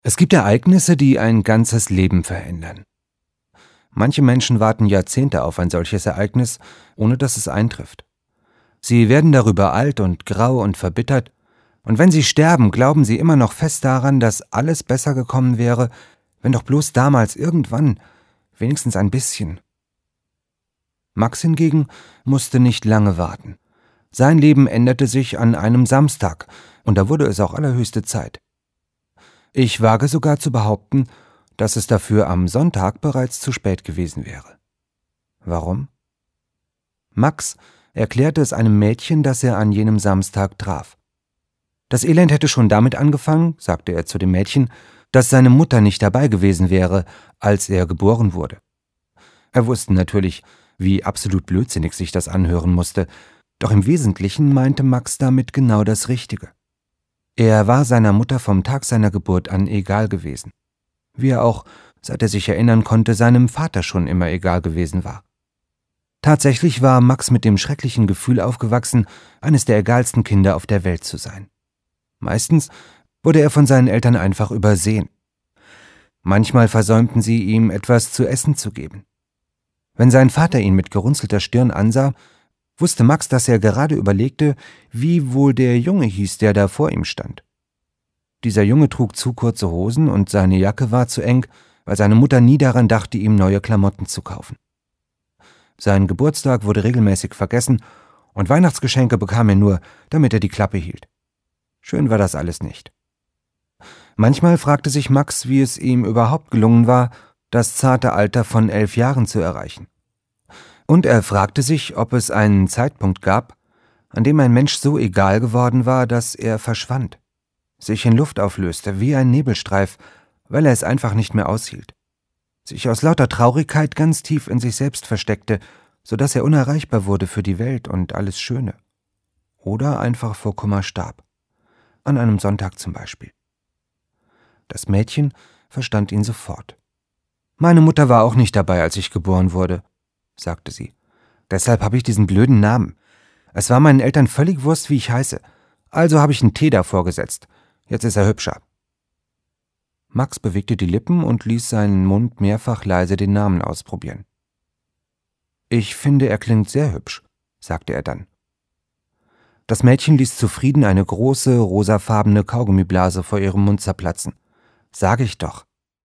Es gibt Ereignisse, die ein ganzes Leben verändern. Manche Menschen warten Jahrzehnte auf ein solches Ereignis, ohne dass es eintrifft. Sie werden darüber alt und grau und verbittert, und wenn sie sterben, glauben sie immer noch fest daran, dass alles besser gekommen wäre, wenn doch bloß damals irgendwann, wenigstens ein bisschen. Max hingegen musste nicht lange warten. Sein Leben änderte sich an einem Samstag, und da wurde es auch allerhöchste Zeit. Ich wage sogar zu behaupten, dass es dafür am Sonntag bereits zu spät gewesen wäre. Warum? Max erklärte es einem Mädchen, das er an jenem Samstag traf. Das Elend hätte schon damit angefangen, sagte er zu dem Mädchen, dass seine Mutter nicht dabei gewesen wäre, als er geboren wurde. Er wusste natürlich, wie absolut blödsinnig sich das anhören musste, doch im Wesentlichen meinte Max damit genau das Richtige. Er war seiner Mutter vom Tag seiner Geburt an egal gewesen, wie er auch, seit er sich erinnern konnte, seinem Vater schon immer egal gewesen war. Tatsächlich war Max mit dem schrecklichen Gefühl aufgewachsen, eines der egalsten Kinder auf der Welt zu sein. Meistens wurde er von seinen Eltern einfach übersehen. Manchmal versäumten sie ihm, etwas zu essen zu geben. Wenn sein Vater ihn mit gerunzelter Stirn ansah, wusste Max, dass er gerade überlegte, wie wohl der Junge hieß, der da vor ihm stand. Dieser Junge trug zu kurze Hosen und seine Jacke war zu eng, weil seine Mutter nie daran dachte, ihm neue Klamotten zu kaufen. Sein Geburtstag wurde regelmäßig vergessen und Weihnachtsgeschenke bekam er nur, damit er die Klappe hielt. Schön war das alles nicht. Manchmal fragte sich Max, wie es ihm überhaupt gelungen war, das zarte Alter von 11 Jahren zu erreichen. Und er fragte sich, ob es einen Zeitpunkt gab, an dem ein Mensch so egal geworden war, dass er verschwand, sich in Luft auflöste wie ein Nebelstreif, weil er es einfach nicht mehr aushielt, sich aus lauter Traurigkeit ganz tief in sich selbst versteckte, sodass er unerreichbar wurde für die Welt und alles Schöne. Oder einfach vor Kummer starb. An einem Sonntag zum Beispiel. Das Mädchen verstand ihn sofort. »Meine Mutter war auch nicht dabei, als ich geboren wurde«, sagte sie. »Deshalb habe ich diesen blöden Namen. Es war meinen Eltern völlig Wurst, wie ich heiße. Also habe ich einen T davor gesetzt. Jetzt ist er hübscher.« Max bewegte die Lippen und ließ seinen Mund mehrfach leise den Namen ausprobieren. »Ich finde, er klingt sehr hübsch«, sagte er dann. Das Mädchen ließ zufrieden eine große, rosafarbene Kaugummiblase vor ihrem Mund zerplatzen. »Sag ich doch«,